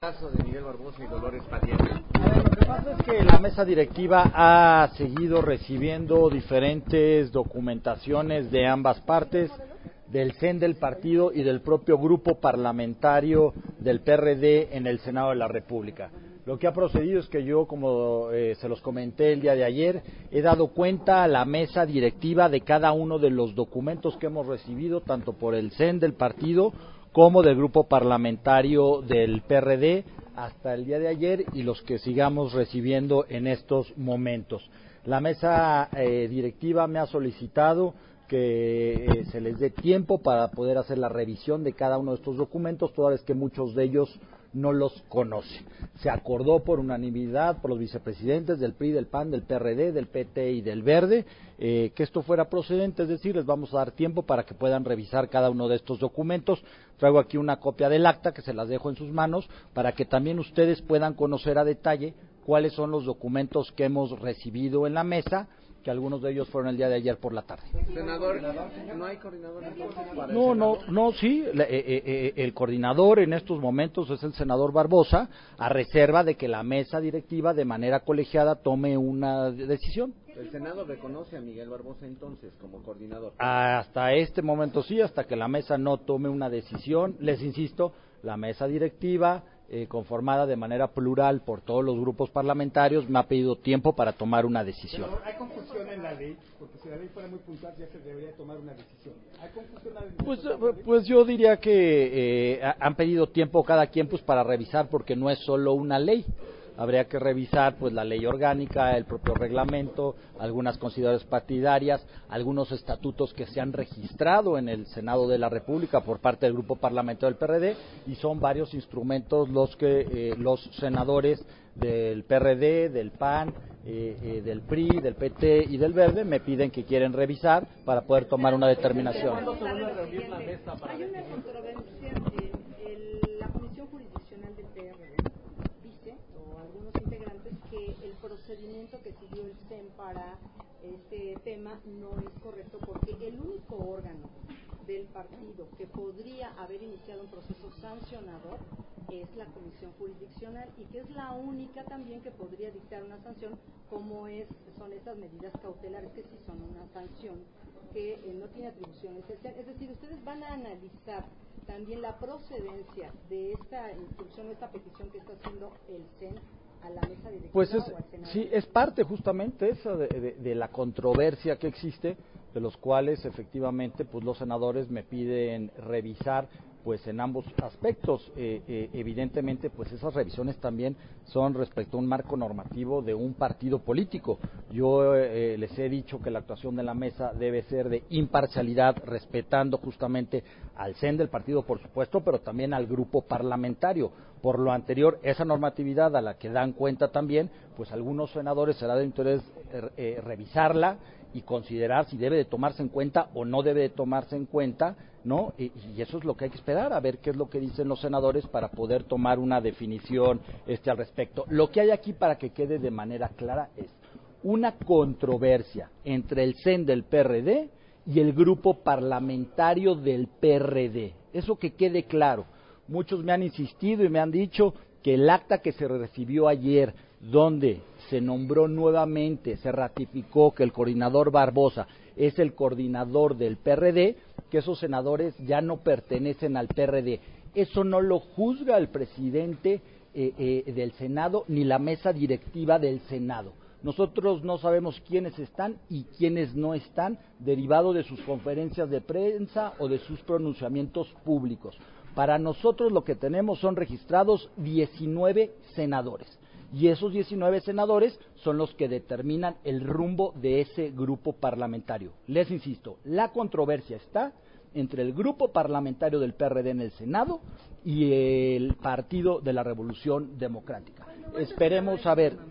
Caso de Miguel Barbosa y Dolores Padilla. Lo que pasa es que la mesa directiva ha seguido recibiendo diferentes documentaciones de ambas partes, del CEN del partido y del propio grupo parlamentario del PRD en el Senado de la República. Lo que ha procedido es que yo, como se los comenté el día de ayer, he dado cuenta a la mesa directiva de cada uno de los documentos que hemos recibido, tanto por el CEN del partido como del grupo parlamentario del PRD hasta el día de ayer y los que sigamos recibiendo en estos momentos. La mesa directiva me ha solicitado que se les dé tiempo para poder hacer la revisión de cada uno de estos documentos, toda vez que muchos de ellos no los conocen. Se acordó por unanimidad por los vicepresidentes del PRI, del PAN, del PRD, del PT y del Verde que esto fuera procedente, es decir, les vamos a dar tiempo para que puedan revisar cada uno de estos documentos. Traigo aquí una copia del acta que se las dejo en sus manos para que también ustedes puedan conocer a detalle cuáles son los documentos que hemos recibido en la mesa, que algunos de ellos fueron el día de ayer por la tarde. Senador, ¿no hay coordinador entonces para Sí, el coordinador en estos momentos es el senador Barbosa, a reserva de que la mesa directiva de manera colegiada tome una decisión. ¿El Senado reconoce a Miguel Barbosa entonces como coordinador? Hasta este momento sí, hasta que la mesa no tome una decisión. Les insisto, la mesa directiva, conformada de manera plural por todos los grupos parlamentarios, me ha pedido tiempo para tomar una decisión. Pero hay confusión en la ley, porque si la ley fuera muy puntual ya se debería tomar una decisión. ¿Hay confusión en la ley? Pues yo diría que han pedido tiempo cada quien pues para revisar, porque no es solo una ley. Habría que revisar pues la ley orgánica, el propio reglamento, algunas consideraciones partidarias, algunos estatutos que se han registrado en el Senado de la República por parte del grupo parlamentario del PRD, y son varios instrumentos los que los senadores del PRD, del PAN, del PRI, del PT y del Verde me piden que quieren revisar para poder tomar una determinación. Hay una controversia en la Comisión Jurisdiccional del PRD. Dice, o algunos integrantes, que el procedimiento que siguió el CEN para este tema no es correcto, porque el único órgano del partido que podría haber iniciado un proceso sancionador es la Comisión Jurisdiccional, y que es la única también que podría dictar una sanción, como son esas medidas cautelares, que sí son una sanción, que no tiene atribuciones. Es decir, ustedes van a analizar también la procedencia de esta instrucción, esta petición que está haciendo el CEN a la mesa directiva. Pues sí, es parte justamente esa de la controversia que existe, de los cuales efectivamente pues los senadores me piden revisar pues en ambos aspectos. Evidentemente pues esas revisiones también son respecto a un marco normativo de un partido político. Yo les he dicho que la actuación de la mesa debe ser de imparcialidad, respetando justamente al CEN del partido, por supuesto, pero también al grupo parlamentario. Por lo anterior, esa normatividad a la que dan cuenta también, pues algunos senadores será de interés revisarla y considerar si debe de tomarse en cuenta o no debe de tomarse en cuenta, ¿no? Y eso es lo que hay que esperar, a ver qué es lo que dicen los senadores para poder tomar una definición al respecto. Lo que hay aquí, para que quede de manera clara, es una controversia entre el CEN del PRD y el grupo parlamentario del PRD. Eso que quede claro. Muchos me han insistido y me han dicho que el acta que se recibió ayer, donde se nombró nuevamente, se ratificó que el coordinador Barbosa es el coordinador del PRD, que esos senadores ya no pertenecen al PRD. Eso no lo juzga el presidente del Senado ni la mesa directiva del Senado. Nosotros no sabemos quiénes están y quiénes no están, derivado de sus conferencias de prensa o de sus pronunciamientos públicos. Para nosotros lo que tenemos son registrados 19 senadores, y esos 19 senadores son los que determinan el rumbo de ese grupo parlamentario. Les insisto, la controversia está entre el grupo parlamentario del PRD en el Senado y el Partido de la Revolución Democrática. Esperemos a ver.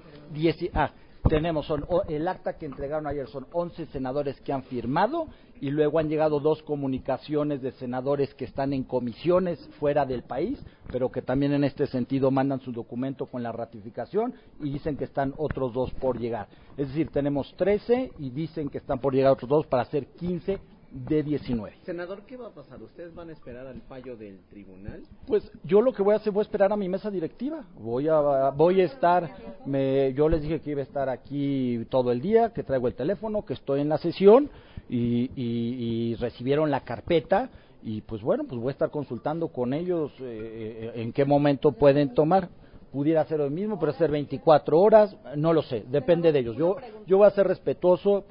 El acta que entregaron ayer son 11 senadores que han firmado, y luego han llegado 2 comunicaciones de senadores que están en comisiones fuera del país, pero que también en este sentido mandan su documento con la ratificación, y dicen que están otros 2 por llegar. Es decir, tenemos 13 y dicen que están por llegar otros 2 para ser 15 de 19. Senador, ¿qué va a pasar? ¿Ustedes van a esperar al fallo del tribunal? Pues yo lo que voy a hacer, voy a esperar a mi mesa directiva. Voy a estar, yo les dije que iba a estar aquí todo el día, que traigo el teléfono, que estoy en la sesión y recibieron la carpeta y pues bueno, pues voy a estar consultando con ellos en qué momento pueden tomar. Pudiera ser hoy mismo, puede ser 24 horas, no lo sé, depende de ellos. Yo voy a ser respetuoso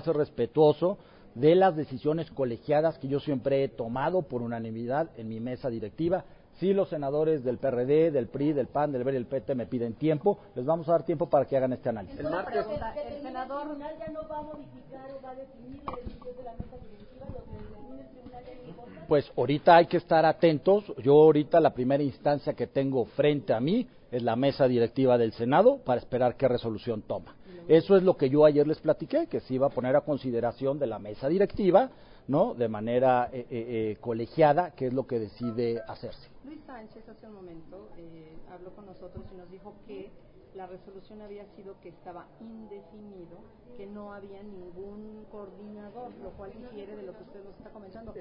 de las decisiones colegiadas que yo siempre he tomado por unanimidad en mi mesa directiva. Si los senadores del PRD, del PRI, del PAN, del VER y del PT me piden tiempo, les vamos a dar tiempo para que hagan este análisis. El martes, el senador ya no va a modificar o va a definir la decisión de la mesa directiva, lo que determine el tribunal ya no importa. Pues ahorita hay que estar atentos. Yo ahorita la primera instancia que tengo frente a mí es la mesa directiva del Senado para esperar qué resolución toma. Eso es lo que yo ayer les platiqué, que se iba a poner a consideración de la mesa directiva, ¿no? De manera colegiada, que es lo que decide hacerse. Luis Sánchez hace un momento habló con nosotros y nos dijo que la resolución había sido que estaba indefinido, que no había ningún coordinador, lo cual difiere de lo que usted nos está comentando.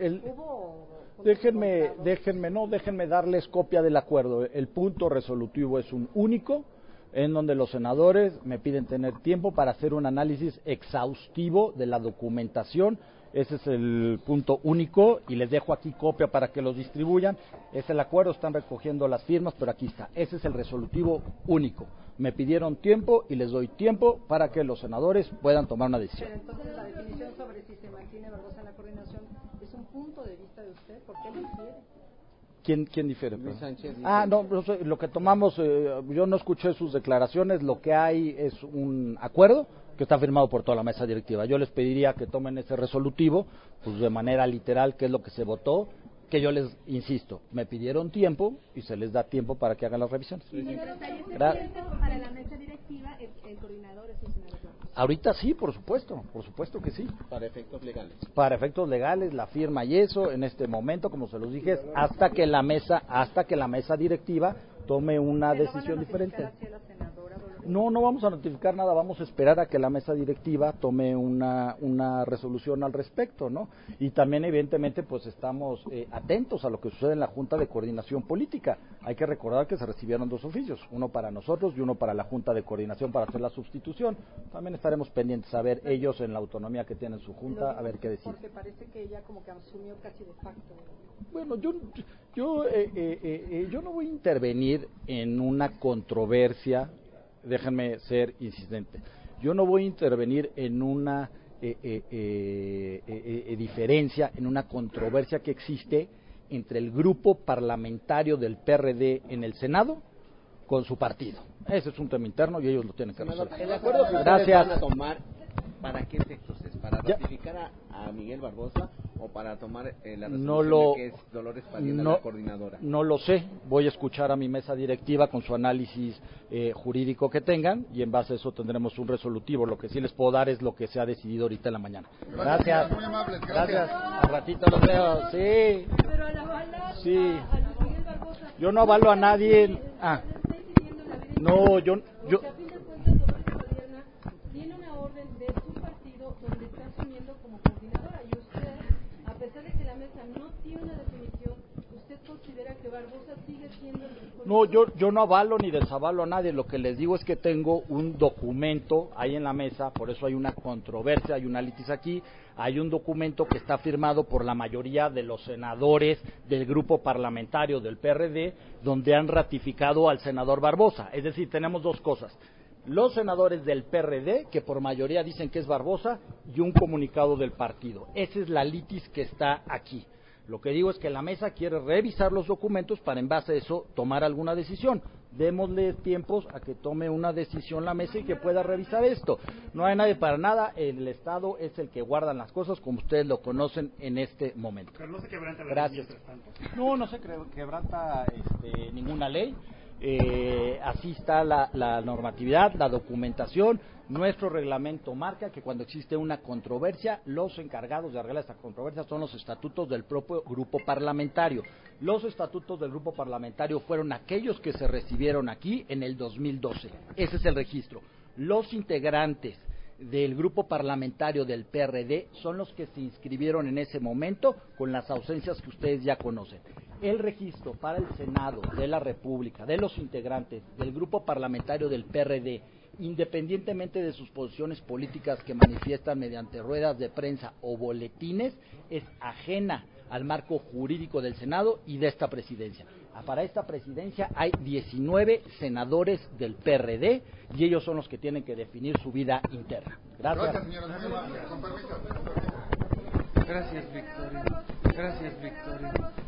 Déjenme darles copia del acuerdo. El punto resolutivo es un único, en donde los senadores me piden tener tiempo para hacer un análisis exhaustivo de la documentación. Ese es el punto único y les dejo aquí copia para que los distribuyan. Es el acuerdo, están recogiendo las firmas, pero aquí está. Ese es el resolutivo único. Me pidieron tiempo y les doy tiempo para que los senadores puedan tomar una decisión. Pero entonces la definición sobre si se mantiene Barbosa en la coordinación es un punto de vista de usted, ¿por qué lo difiere? ¿Quién difiere? Luis Sánchez dice... No, lo que tomamos, yo no escuché sus declaraciones, lo que hay es un acuerdo que está firmado por toda la mesa directiva. Yo les pediría que tomen ese resolutivo, pues de manera literal, que es lo que se votó, que yo les insisto, me pidieron tiempo y se les da tiempo para que hagan las revisiones. Para la mesa directiva, el coordinador es el senador. Ahorita sí, por supuesto que sí. Para efectos legales. Para efectos legales, la firma y eso, en este momento, como se los dije, hasta que la mesa directiva tome una decisión diferente. No vamos a notificar nada, vamos a esperar a que la mesa directiva tome una resolución al respecto, ¿no? Y también, evidentemente, pues estamos atentos a lo que sucede en la Junta de Coordinación Política. Hay que recordar que se recibieron 2 oficios, uno para nosotros y uno para la Junta de Coordinación para hacer la sustitución. También estaremos pendientes a ver ellos en la autonomía que tienen su Junta, a ver qué deciden. Porque parece que ella como que asumió casi de facto. Bueno, yo no voy a intervenir en una controversia. Déjenme ser insistente. Yo no voy a intervenir en una diferencia, en una controversia que existe entre el grupo parlamentario del PRD en el Senado con su partido. Ese es un tema interno y ellos lo tienen que resolver. El acuerdo que ustedes van a tomar, ¿para qué efectos es? ¿Para ratificar a Miguel Barbosa o para tomar la resolución que es Dolores Padilla, la coordinadora? No lo sé, voy a escuchar a mi mesa directiva con su análisis jurídico que tengan y en base a eso tendremos un resolutivo. Lo que sí les puedo dar es lo que se ha decidido ahorita en la mañana. Gracias. Muy amables, gracias. Al ratito los veo. Sí. Pero al avalar sí. a Luis Miguel Barbosa, yo no avalo a nadie. No, yo porque a fin de cuentas Dolores Padierna tiene una orden de su partido donde está asumiendo como coordinadora y usted, a pesar de que la mesa no tiene una definición, ¿usted considera que Barbosa sigue siendo el coordinador? No, yo no avalo ni desavalo a nadie. Lo que les digo es que tengo un documento ahí en la mesa, por eso hay una controversia, hay una litis aquí. Hay un documento que está firmado por la mayoría de los senadores del grupo parlamentario del PRD, donde han ratificado al senador Barbosa. Es decir, tenemos 2 cosas. Los senadores del PRD, que por mayoría dicen que es Barbosa, y un comunicado del partido. Esa es la litis que está aquí. Lo que digo es que la mesa quiere revisar los documentos para en base a eso tomar alguna decisión. Démosle tiempos a que tome una decisión la mesa y que pueda revisar esto. No hay nadie para nada, el Estado es el que guarda las cosas como ustedes lo conocen en este momento. Pero no se quebranta la Gracias. ley mientras tanto. No se quebranta ninguna ley. Así está la normatividad, la documentación. Nuestro reglamento marca que cuando existe una controversia, los encargados de arreglar esta controversia son los estatutos del propio grupo parlamentario. Los estatutos del grupo parlamentario fueron aquellos que se recibieron aquí en el 2012. Ese es el registro. Los integrantes del grupo parlamentario del PRD son los que se inscribieron en ese momento, con las ausencias que ustedes ya conocen. El registro para el Senado de la República de los integrantes del grupo parlamentario del PRD, independientemente de sus posiciones políticas que manifiestan mediante ruedas de prensa o boletines, es ajena al marco jurídico del Senado y de esta presidencia. Para esta presidencia hay 19 senadores del PRD y ellos son los que tienen que definir su vida interna. Gracias. Gracias, Victoria. Gracias, Victoria.